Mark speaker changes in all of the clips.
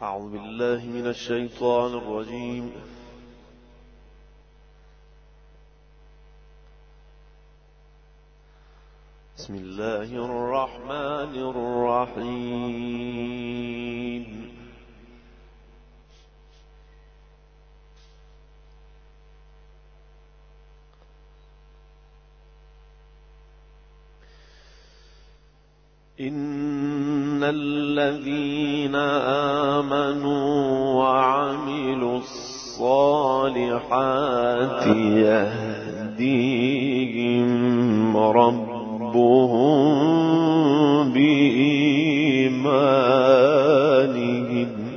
Speaker 1: أعوذ بالله من الشيطان الرجيم. بسم الله الرحمن الرحيم. إن الذين آمنوا وعملوا الصالحات يهديهم ربهم بإيمانهم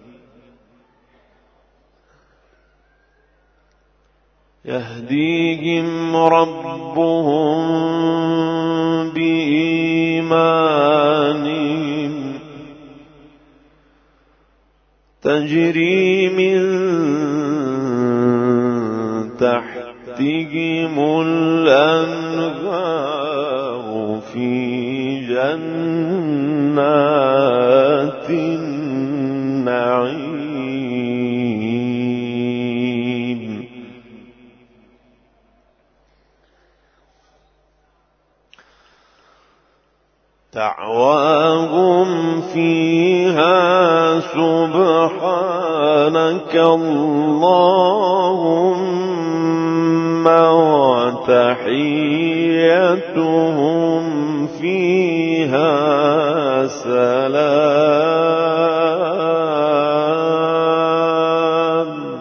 Speaker 1: تجري من تحتهم الأنهار في جنات النعيم. دعواهم فيها سبحانك اللهم وتحيتهم فيها سلام.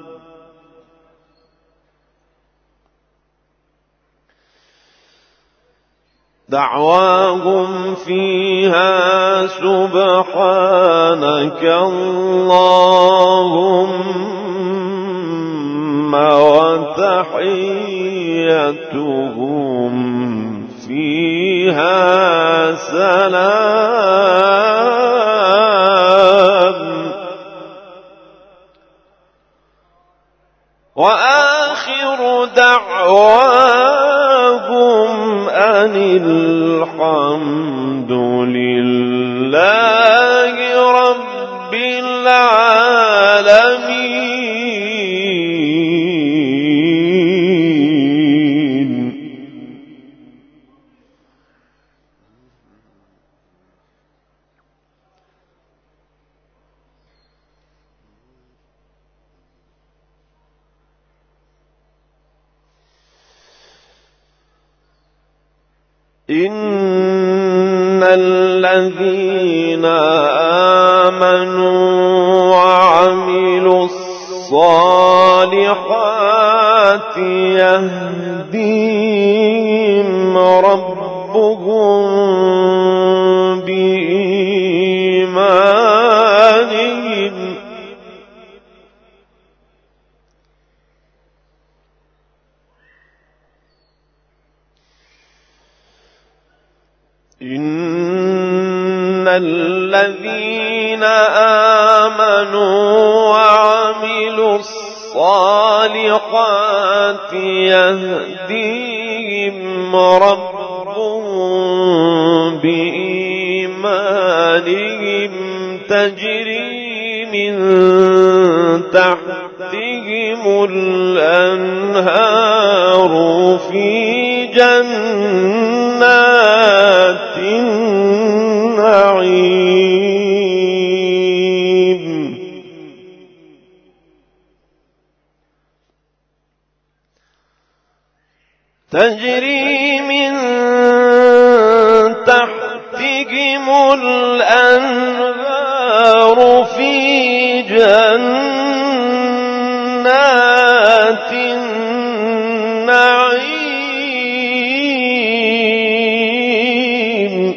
Speaker 1: دعواهم فيها سبحانك اللهم وتحيتهم فيها سلام. وآخر دعواهم أن الحمد لله رب العالمين. إن الذين آمنوا وعملوا الصالحات يهديهم ربهم بإيمانهم إن الذين آمنوا وعملوا الصالحات يهديهم ربهم بإيمانهم تجري من تحتهم الأنهار في جنات النعيم. تجري من تحتهم الأنهار في جنات النعيم.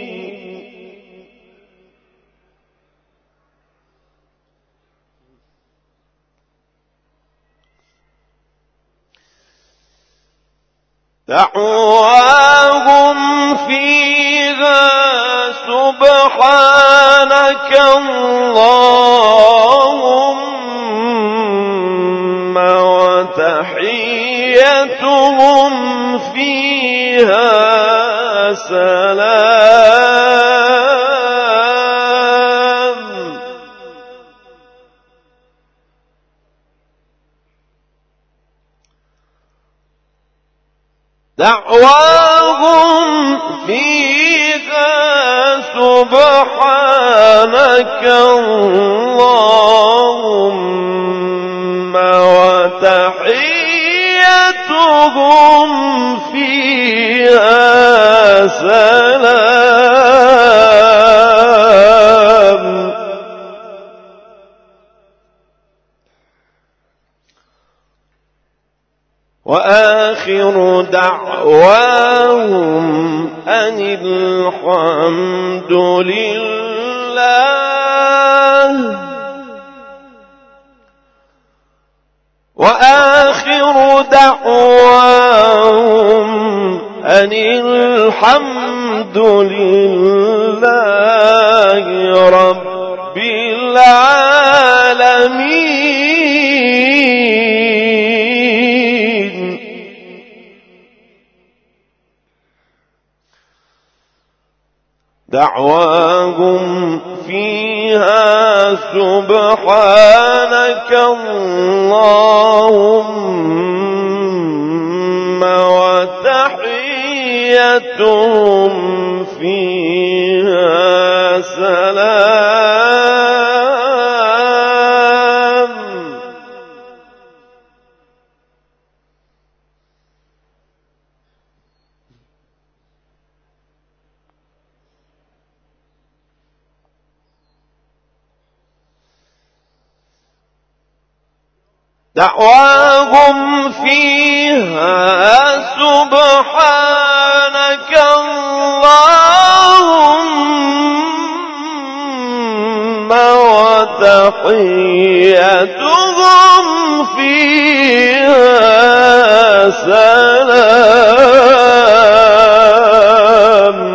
Speaker 1: دعواهم فيها سبحانك اللهم وتحيتهم فيها سلام. دعواهم فيها سبحانك اللهم وتحيتهم فيها سلام. وآخر دعواهم أن الحمد لله. وآخر دعواهم أن الحمد لله رب العالمين. دعواهم فيها سبحانك اللهم وتحيتهم فيها سلام. دعواهم فيها سبحانك اللهم وتحيتهم فيها سلام.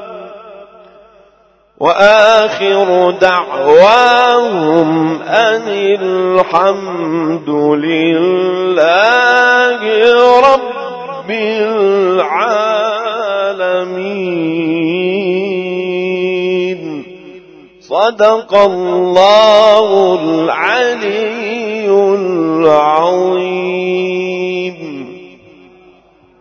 Speaker 1: وآخر دعواهم أن الحمد لله رب العالمين. صدق الله العلي العظيم.